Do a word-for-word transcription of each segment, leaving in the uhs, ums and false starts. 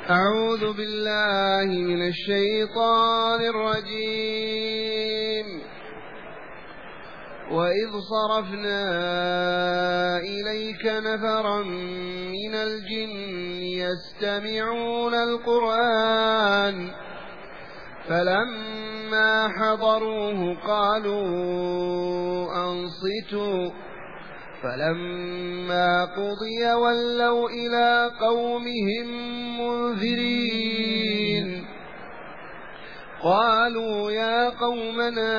أعوذ بالله من الشيطان الرجيم. وإذ صرفنا إليك نفرا من الجن يستمعون القرآن فلما حضروه قالوا أنصتوا فلما قضي ولوا إلى قومهم منذرين. قالوا يا قومنا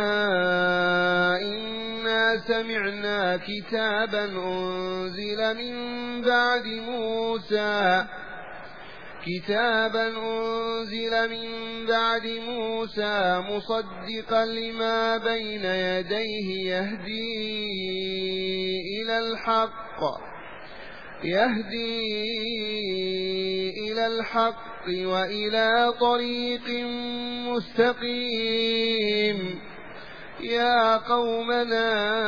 إنا سمعنا كتابا أنزل من بعد موسى كتابا أنزل من بعد موسى مصدقا لما بين يديه يهدي إلى الحق يهدي إلى الحق وإلى طريق مستقيم. يا قومنا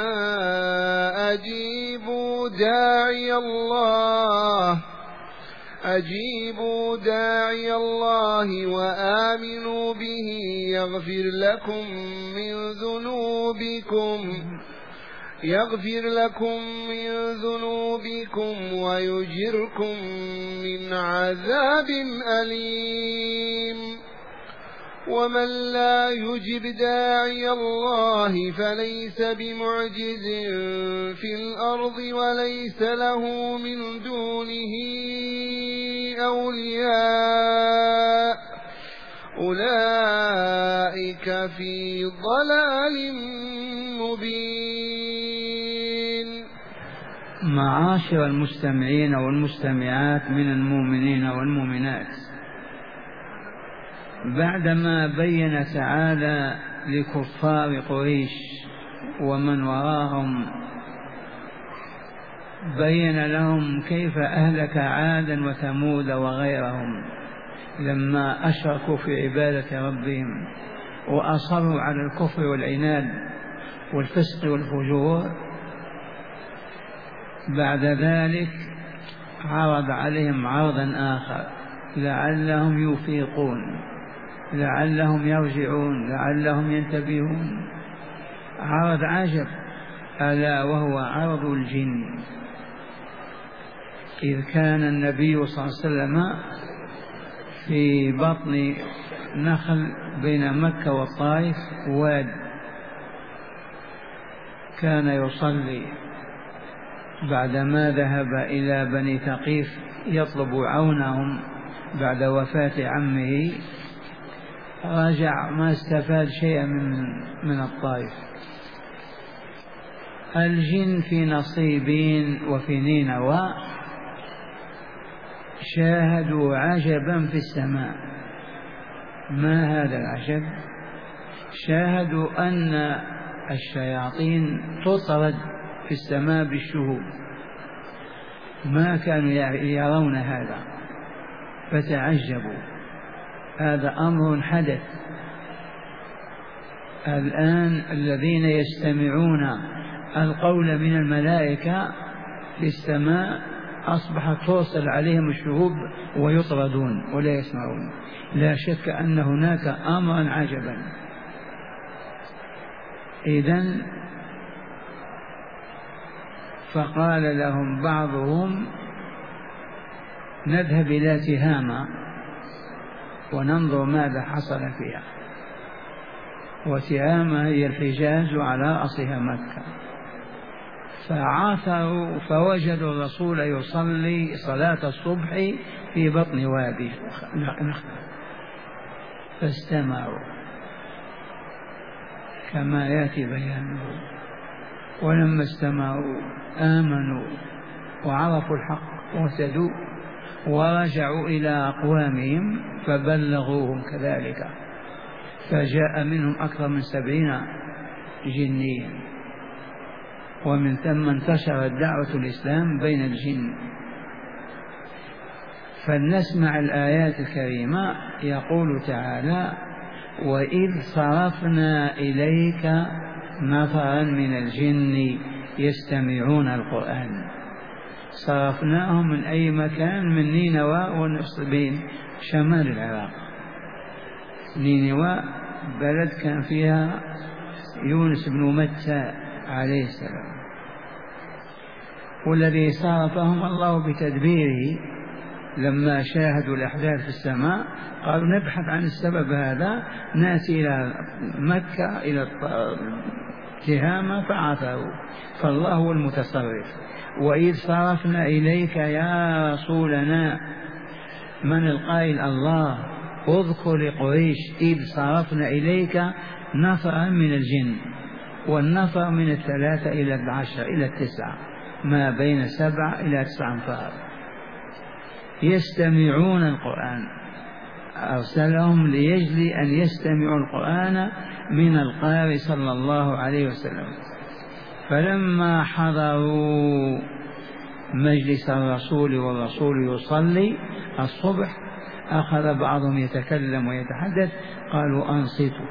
أجيبوا داعي الله أجيبوا داعي الله وآمنوا به يغفر لكم من ذنوبكم يغفر لكم من ذنوبكم ويجركم من عذاب أليم. ومن لا يجب داعي الله فليس بمعجز في الأرض وليس له من دونه أولياء أولئك في ضلال مبين. معاشر المستمعين والمستمعات من المؤمنين والمؤمنات، بعدما بين تعالى لكفار قريش ومن وراهم، بين لهم كيف أهلك عادا وثمود وغيرهم لما أشركوا في عبادة ربهم وأصروا على الكفر والعناد والفسق والفجور. بعد ذلك عرض عليهم عرضا آخر لعلهم يفيقون، لعلهم يرجعون، لعلهم ينتبهون. عرض عجب، ألا وهو عرض الجن. إذ كان النبي صلى الله عليه وسلم في بطن نخل بين مكة والطائف واد، كان يصلي بعدما ذهب إلى بني ثقيف يطلب عونهم بعد وفاة عمه، رجع ما استفاد شيئا من, من الطائف. الجن في نصيبين وفي نينوى شاهدوا عجبا في السماء. ما هذا العجب؟ شاهدوا أن الشياطين تطرد في السماء بالشهوب، ما كانوا يرون هذا فتعجبوا. هذا أمر حدث. الآن الذين يستمعون القول من الملائكة في السماء أصبحت توصل عليهم الشهوب ويطردون ولا يسمعون. لا شك أن هناك أمرا عجبا. إذن فقال لهم بعضهم نذهب إلى تهامة وننظر ماذا حصل فيها. وتهامة هي الحجاز على أصلها مكة. فعثروا فوجدوا الرسول يصلي صلاة الصبح في بطن وادي نخل، فاستمعوا كما يأتي بيانه. ولما استمعوا آمنوا وعرفوا الحق واهتدوا ورجعوا إلى أقوامهم فبلغوهم كذلك، فجاء منهم أكثر من سبعين جنيا، ومن ثم انتشرت دعوة الإسلام بين الجن. فلنسمع الآيات الكريمة. يقول تعالى: وإذ صرفنا إليك نفرا من الجن يستمعون القرآن. صرفناهم من أي مكان، من نينوى ونصبين شمال العراق. نينوى بلد كان فيها يونس بن متى عليه السلام، والذي صرفهم الله بتدبيره لما شاهدوا الأحداث في السماء قالوا نبحث عن السبب هذا، نأتي إلى مكة إلى تهامة فعثروا، فالله هو المتصرف. وإذ صرفنا إليك يا رسولنا، من القائل؟ الله. اذكر لقريش إذ صرفنا إليك نفرا من الجن، والنفر من الثلاثة إلى العشر إلى التسعة، ما بين سبع إلى تسع أنفار، يستمعون القرآن. أرسلهم ليجلي أن يستمعوا القرآن من القارئ صلى الله عليه وسلم. فلما حضروا مجلس الرسول والرسول يصلي الصبح أخذ بعضهم يتكلم ويتحدث، قالوا أنصتوا،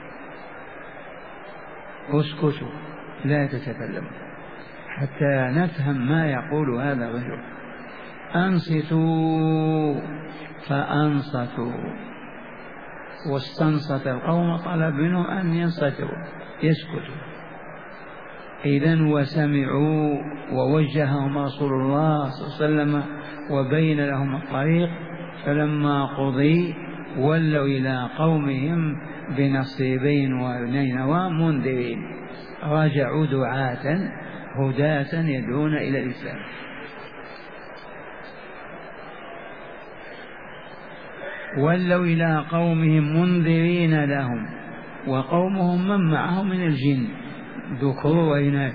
اسكتوا، لا تتكلموا حتى نفهم ما يقول هذا الرجل. أنصتوا، فأنصتوا، واستنصت القوم، طلب منهم أن ينصتوا يسكتوا. إذن وسمعوا، ووجههم رسول الله صلى الله عليه وسلم وبين لهم الطريق. فلما قضي ولوا إلى قومهم بنصيبين ونينوى منذرين، رجعوا دعاة هداة يدعون إلى الإسلام. ولوا إلى قومهم منذرين لهم، وقومهم من معهم من الجن ذكور وإناث.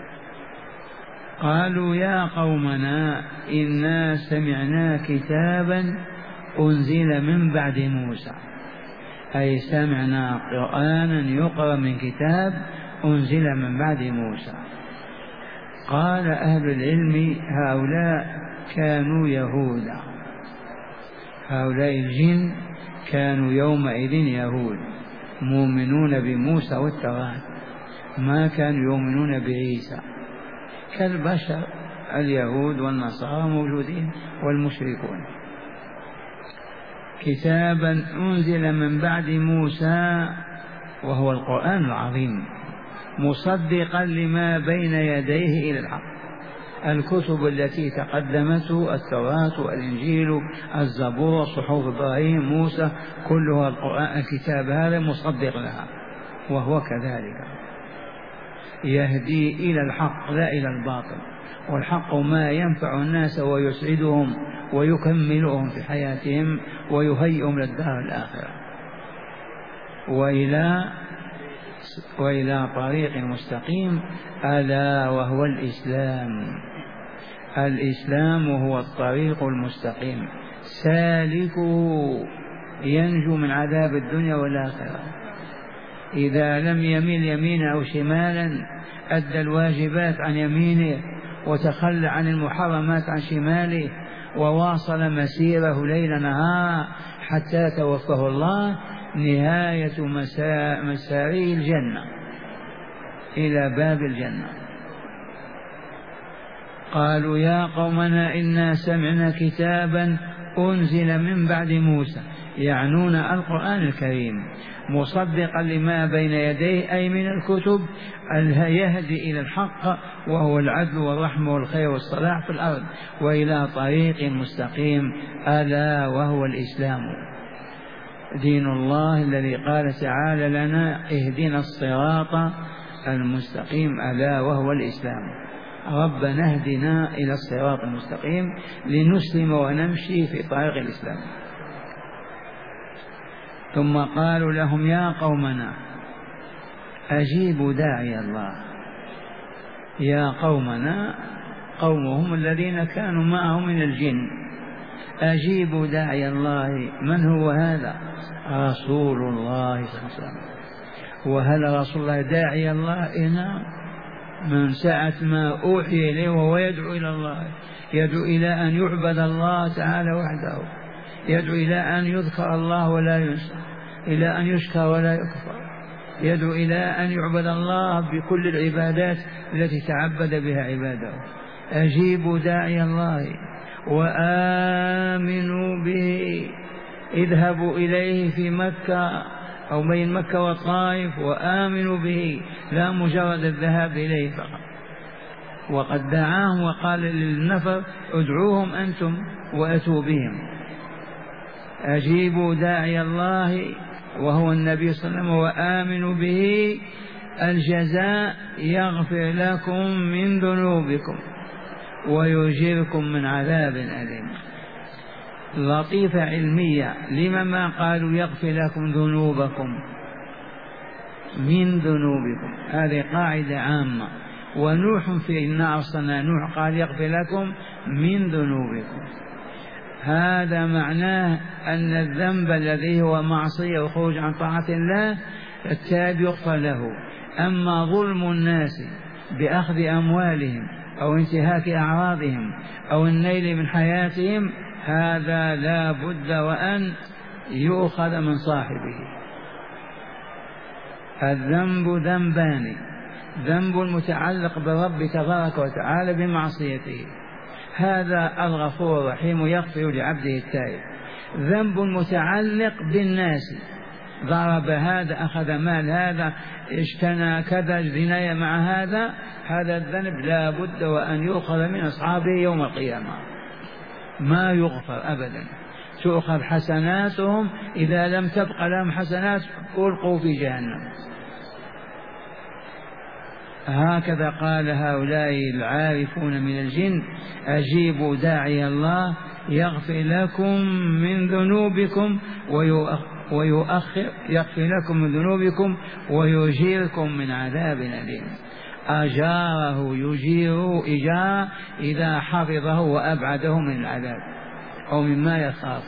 قالوا يا قومنا إنا سمعنا كتابا أنزل من بعد موسى، أي سمعنا قرآنا يقرأ من كتاب أنزل من بعد موسى. قال أهل العلم هؤلاء كانوا يهودا، هؤلاء الجن كانوا يومئذ يهود مؤمنون بموسى والتوراة، ما كانوا يؤمنون بعيسى كالبشر، اليهود والنصارى موجودين والمشركون. كتابا أنزل من بعد موسى وهو القرآن العظيم، مصدقا لما بين يديه إلى الحق. الكتب التي تقدمته التوراة والإنجيل الزبور صحف إبراهيم موسى كلها القرآن، الكتاب هذا مصدق لها، وهو كذلك يهدي إلى الحق لا إلى الباطل، والحق ما ينفع الناس ويسعدهم ويكملهم في حياتهم ويهيئهم للدار الآخرة وإلى وإلى طريق مستقيم، ألا وهو الإسلام. الإسلام هو الطريق المستقيم، سالكه ينجو من عذاب الدنيا والآخرة. إذا لم يميل يمينا أو شمالا أدى الواجبات عن يمينه وتخلى عن المحرمات عن شماله وواصل مسيره ليل نهار حتى توفه الله، نهاية مساري الجنة إلى باب الجنة. قالوا يا قومنا إنا سمعنا كتابا أنزل من بعد موسى، يعنون القرآن الكريم، مصدقا لما بين يديه أي من الكتب، يهدي إلى الحق وهو العدل والرحمة والخير والصلاح في الأرض، وإلى طريق مستقيم، ألا وهو الإسلام دين الله الذي قال تعالى لنا اهدنا الصراط المستقيم، ألا وهو الإسلام. ربنا اهدنا إلى الصراط المستقيم لنسلم ونمشي في طريق الإسلام. ثم قالوا لهم يا قومنا أجيبوا داعي الله. يا قومنا قومهم الذين كانوا معه من الجن، أجيبوا داعي الله. من هو هذا؟ رسول الله صلى الله عليه وسلم. وهل رسول الله داعي الله؟ إنا من ساعة ما أوحي إليه وهو يدعو إلى الله، يدعو إلى أن يعبد الله تعالى وحده، يدعو إلى أن يذكر الله ولا ينسى، إلى أن يشكر ولا يكفر، يدعو إلى أن يعبد الله بكل العبادات التي تعبد بها عباده، أجيبوا داعي الله وآمنوا به. اذهبوا إليه في مكة أو بين مكة والطائف وآمنوا به، لا مجرد الذهاب إليه فقط. وقد دعاهم وقال للنفر ادعوهم أنتم وأتوا بهم. أجيبوا داعي الله وهو النبي صلى الله عليه وسلم وآمنوا به، الجزاء يغفر لكم من ذنوبكم ويجيركم من عذاب أليم. لطيفة علمية، لما ما قالوا يغفر لكم ذنوبكم من ذنوبكم؟ هذه قاعدة عامة. ونوح في إنا أرسلنا نوح قال يغفر لكم من ذنوبكم. هذا معناه أن الذنب الذي هو معصية وخروج عن طاعة الله التائب يغفر له. أما ظلم الناس بأخذ أموالهم أو انتهاك أعراضهم أو النيل من حياتهم، هذا لا بد وأن يؤخذ من صاحبه. الذنب ذنبان: ذنب متعلق بالرب تبارك وتعالى بمعصيته، هذا الغفور الرحيم يغفر لعبده التائب. ذنب متعلق بالناس، ضرب هذا، أخذ مال هذا، اجتنى كذا، جناية مع هذا، هذا الذنب لا بد وأن يؤخذ من أصحابه يوم القيامة، ما يغفر أبدا. تؤخذ حسناتهم، إذا لم تبق لهم حسنات ألقوا في جهنم. هكذا قال هؤلاء العارفون من الجن: أجيبوا داعي الله يغفر لكم من ذنوبكم ويؤخر يغفر لكم من ذنوبكم ويجيركم من عذاب أليم. أجاره يجير إجارة إذا حفظه وأبعده من العذاب أو مما يخاف.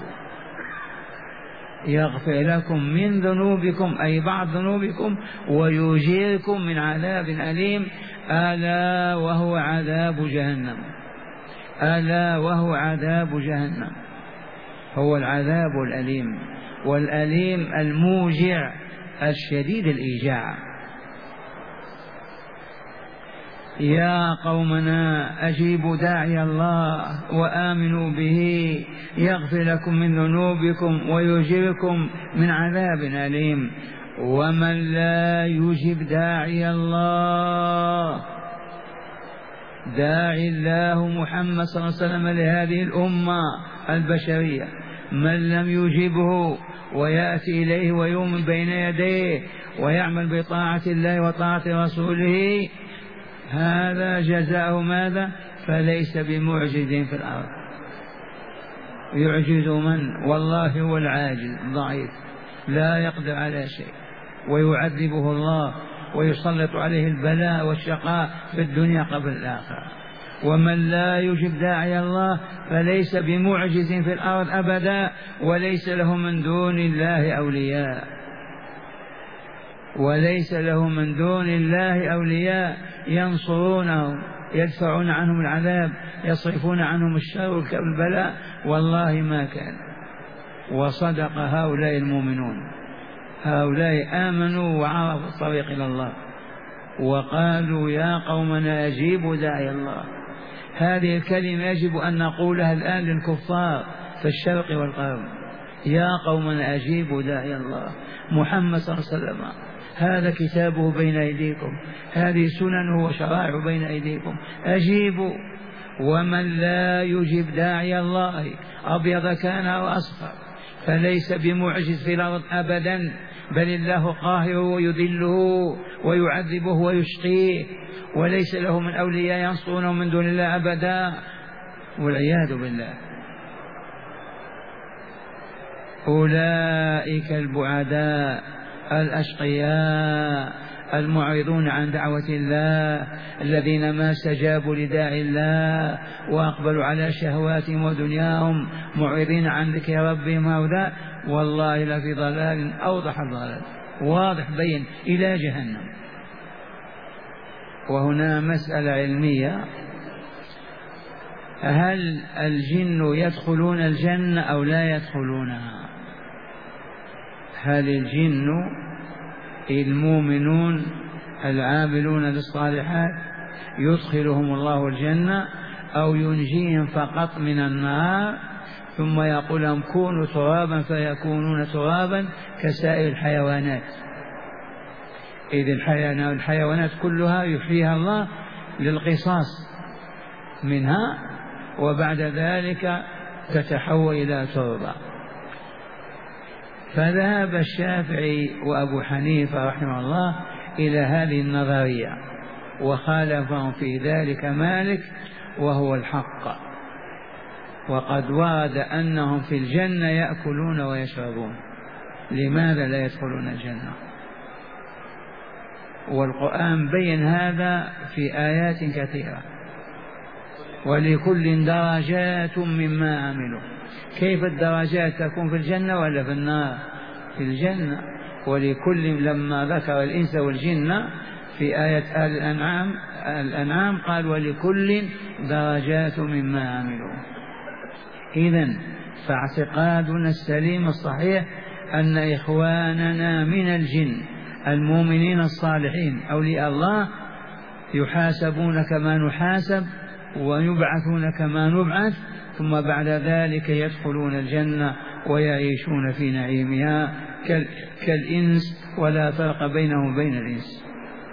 يغفر لكم من ذنوبكم أي بعض ذنوبكم ويجيركم من عذاب أليم. ألا وهو عذاب جهنم، ألا وهو عذاب جهنم، هو العذاب الأليم، والأليم الموجع الشديد الإيجاع. يا قومنا أجيبوا داعي الله وآمنوا به يغفر لكم من ذنوبكم ويجيركم من عذاب أليم. ومن لا يجب داعي الله، داعي الله محمد صلى الله عليه وسلم لهذه الأمة البشرية، من لم يجبه ويأتي إليه ويؤمن بين يديه ويعمل بطاعة الله وطاعة رسوله، هذا جزاؤه ماذا؟ فليس بمعجز في الأرض. يعجز من؟ والله هو العاجز الضعيف لا يقدر على شيء، ويعذبه الله ويسلط عليه البلاء والشقاء في الدنيا قبل الآخرة. ومن لا يجب داعي الله فليس بمعجز في الأرض أبدا، وليس له من دون الله أولياء، وليس له من دون الله أولياء ينصرونه، يدفعون عنهم العذاب، يصرفون عنهم الشر والبلاء. والله ما كان. وصدق هؤلاء المؤمنون، هؤلاء آمنوا وعرفوا الطريق إلى الله وقالوا يا قومنا أجيبوا داعي الله. هذه الكلمة يجب أن نقولها الآن للكفار في الشرق والغرب: يا قومنا أجيبوا داعي الله. محمد صلى الله عليه وسلم هذا كتابه بين أيديكم، هذه سننه وشرائعه بين أيديكم، أجيبوا. ومن لا يجب داعي الله أبيض كان أو أصفر فليس بمعجز في الأرض أبدا، بل الله قاهره ويذله ويعذبه ويشقيه، وليس له من أولياء ينصرونه من دون الله أبدا، والعياذ بالله. أولئك البعداء الأشقياء المعرضون عن دعوة الله، الذين ما استجابوا لداعي الله وأقبلوا على شهواتهم ودنياهم معرضين عن ذكر ربهم، هؤلاء والله لفي ضلال أوضح الضلال، واضح بين إلى جهنم. وهنا مسألة علمية: هل الجن يدخلون الجنة أو لا يدخلونها؟ هل الجن المؤمنون العاملون للصالحات يدخلهم الله الجنة أو ينجيهم فقط من النار ثم يقول لهم كونوا ترابا فيكونون ترابا كسائر الحيوانات. إذ الحيوانات كلها يحييها الله للقصاص منها، وبعد ذلك تتحول إلى تربة. فذهب الشافعي وأبو حنيفة رحمه الله إلى هذه النظرية، وخالفهم في ذلك مالك وهو الحق، وقد ورد أنهم في الجنة يأكلون ويشربون، لماذا لا يدخلون الجنة؟ والقرآن بين هذا في آيات كثيرة. ولكل درجات مما عملوا. كيف الدرجات تكون في الجنة ولا في النار؟ في الجنة. ولكل لما ذكر الإنس والجن في آية الأنعام الأنعام قال ولكل درجات مما عملوا. إذن فاعتقادنا السليم الصحيح أن إخواننا من الجن المؤمنين الصالحين أولياء الله يحاسبون كما نحاسب ويبعثون كما نبعث، ثم بعد ذلك يدخلون الجنة ويعيشون في نعيمها كالإنس، ولا فرق بينهم وبين الإنس.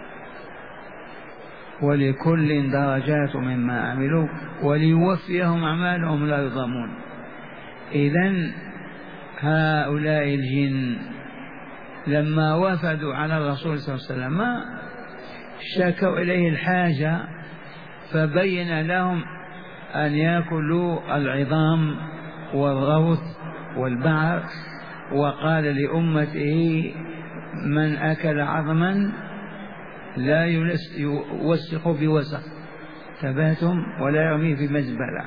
ولكل درجات مما عملوا وليوفيهم أعمالهم لا يظلمون. إذن هؤلاء الجن لما وفدوا على الرسول صلى الله عليه وسلم شكوا إليه الحاجة، فبين لهم أن يأكلوا العظام والروث والبعر، وقال لأمته من أكل عظما لا يوسخ بوسخ ثباتهم ولا يرميه في مزبلة،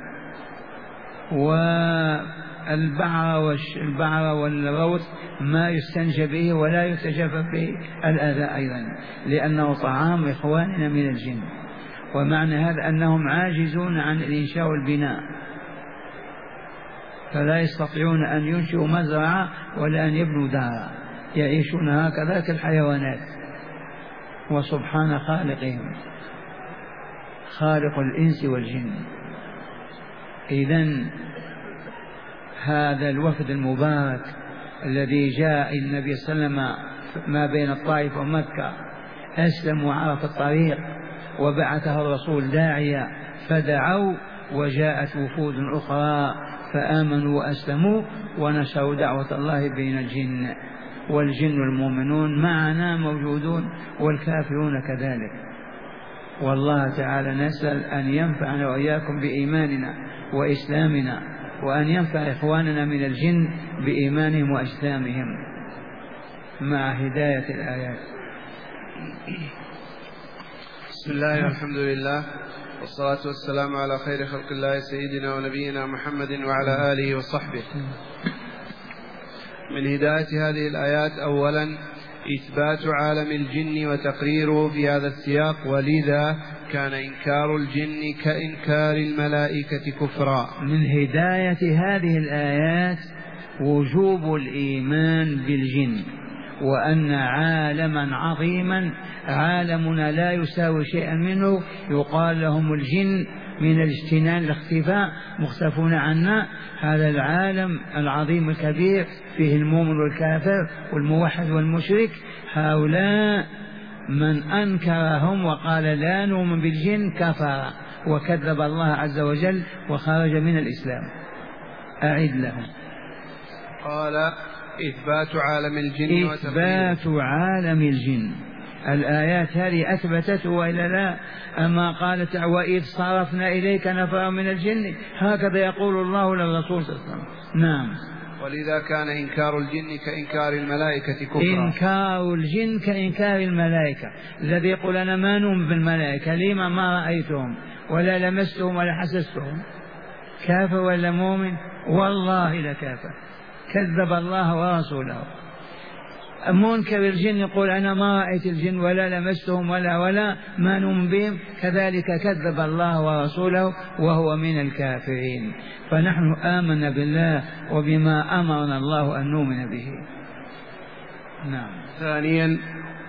والبعر والروث ما يستنجى به ولا يتجفف به الأذى أيضا، لأنه طعام إخواننا من الجن. ومعنى هذا أنهم عاجزون عن الإنشاء والبناء، فلا يستطيعون أن ينشئوا مزرعة ولا أن يبنوا دارا، يعيشون هكذا كالحيوانات. وسبحان خالقهم خالق الإنس والجن. إذن هذا الوفد المبارك الذي جاء النبي صلى الله عليه وسلم ما بين الطائف ومكة أسلم وعرف الطريق، وبعثه الرسول داعيا فدعوا، وجاءت وفود أخرى فآمنوا وأسلموا ونشروا دعوة الله بين الجن. والجن المؤمنون معنا موجودون والكافرون كذلك. والله تعالى نسأل أن ينفعنا وإياكم بإيماننا وإسلامنا، وأن ينفع إخواننا من الجن بإيمانهم وإسلامهم مع هداية الآيات. بسم الله والحمد لله والصلاة والسلام على خير خلق الله سيدنا ونبينا محمد وعلى آله وصحبه. من هداية هذه الآيات أولا إثبات عالم الجن وتقريره في هذا السياق، ولذا كان إنكار الجن كإنكار الملائكة كفرا. من هداية هذه الآيات وجوب الإيمان بالجن، وأن عالما عظيما عالمنا لا يساوي شيئا منه يقال لهم الجن من الاجتنان الاختفاء مختفون عنا. هذا العالم العظيم الكبير فيه المؤمن والكافر والموحد والمشرك، هؤلاء من أنكرهم وقال لا نؤمن بالجن كفر وكذب الله عز وجل وخرج من الإسلام. أعد لهم. قال إثبات عالم الجن إثبات عالم الجن. الآيات هذه أثبتته وإلا لا؟ أما قالت وإذ صرفنا إليك نفرا من الجن، هكذا يقول الله للرسول صلى الله عليه وسلم. نعم. ولذا كان إنكار الجن كإنكار الملائكة كفرا. إنكار الجن كإنكار الملائكة. الذي يقول أنا ما نؤمن بالملائكة لما ما رأيتهم ولا لمستهم ولا حسستهم، كافر ولا مؤمن؟ والله لكافر، كذب الله ورسوله. منكر الجن يقول أنا ما رأيت الجن ولا لمستهم ولا ولا ما نؤمن بهم، كذلك كذب الله ورسوله وهو من الكافرين. فنحن آمنا بالله وبما أمرنا الله أن نؤمن به. نعم. ثانيا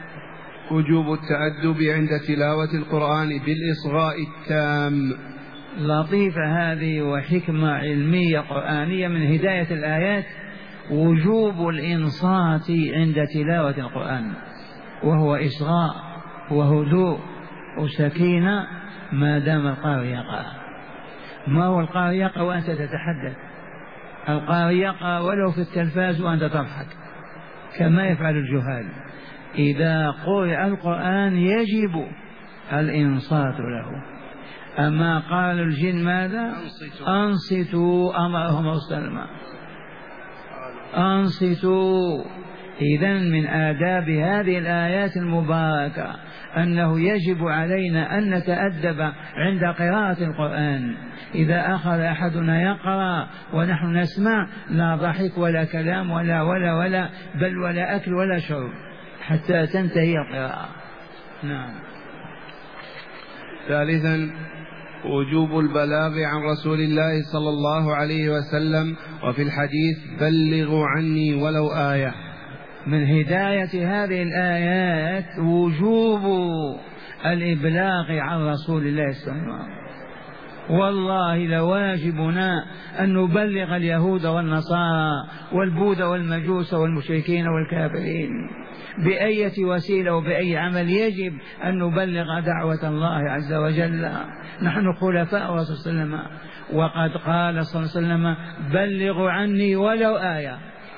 وجوب التأدب عند تلاوة القرآن بالإصغاء التام، لطيفة هذه وحكمة علمية قرآنية من هداية الآيات وجوب الإنصات عند تلاوة القرآن، وهو إصغاء وهدوء وسكينة ما دام القارئ يقرأ. ما هو القارئ يقرأ وأنت تتحدث؟ القارئ يقرأ ولو في التلفاز وأنت تضحك كما يفعل الجهال. إذا قرأ القرآن يجب الإنصات له. أما قال الجن ماذا؟ أنصتوا أمرهم وسلم أنصتوا. إذن من آداب هذه الآيات المباركة أنه يجب علينا أن نتأدب عند قراءة القرآن. إذا أخذ أحدنا يقرأ ونحن نسمع لا ضحك ولا كلام ولا ولا ولا بل ولا أكل ولا شرب حتى تنتهي القراءة. نعم. ثالثا وجوب البلاغ عن رسول الله صلى الله عليه وسلم، وفي الحديث بلغوا عني ولو آية. من هداية هذه الآيات وجوب الإبلاغ عن رسول الله صلى الله عليه وسلم. والله لواجبنا أن نبلغ اليهود والنصارى والبوذ والمجوس والمشركين والكافرين بأية وسيلة وبأي عمل. يجب أن نبلغ دعوة الله عز وجل. نحن خلفاء رسول صلى الله عليه وسلم، وقد قال صلى الله عليه وسلم بلغوا عني ولو آية،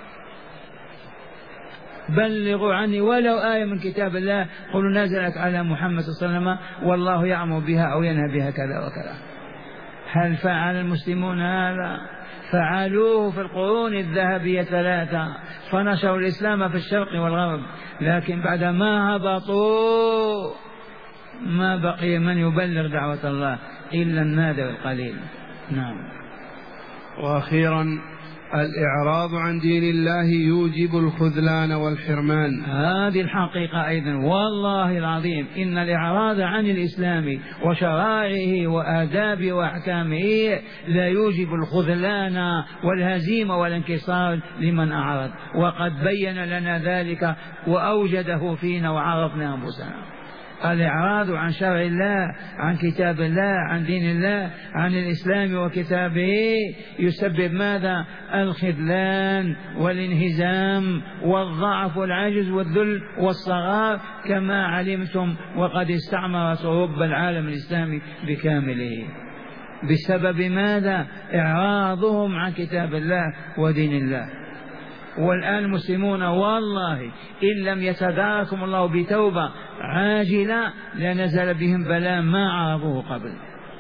بلغوا عني ولو آية من كتاب الله قلوا نزلت على محمد صلى الله عليه وسلم والله يعمر بها أو ينهى بها كذا وكذا. هل فعل المسلمون هذا؟ فعلوه في القرون الذهبية ثلاثة، فنشروا الإسلام في الشرق والغرب، لكن بعد ما هبطوا ما بقي من يبلغ دعوة الله إلا النادر القليل. نعم. وأخيرا الإعراض عن دين الله يوجب الخذلان والحرمان. هذه الحقيقة أيضا والله العظيم إن الإعراض عن الإسلام وشرائعه وآدابه وأحكامه لا يوجب الخذلان والهزيمة والانكسار لمن أعرض، وقد بين لنا ذلك وأوجده فينا وعرفنا أنفسنا. الإعراض عن شرع الله، عن كتاب الله، عن دين الله، عن الإسلام وكتابه يسبب ماذا؟ الخذلان والانهزام والضعف والعجز والذل والصغار كما علمتم، وقد استعمرت أوروبا العالم الإسلامي بكامله بسبب ماذا؟ إعراضهم عن كتاب الله ودين الله. والآن المسلمون والله إن لم يتداركم الله بتوبة عاجلة لنزل بهم بلاء ما عرفوه قبل.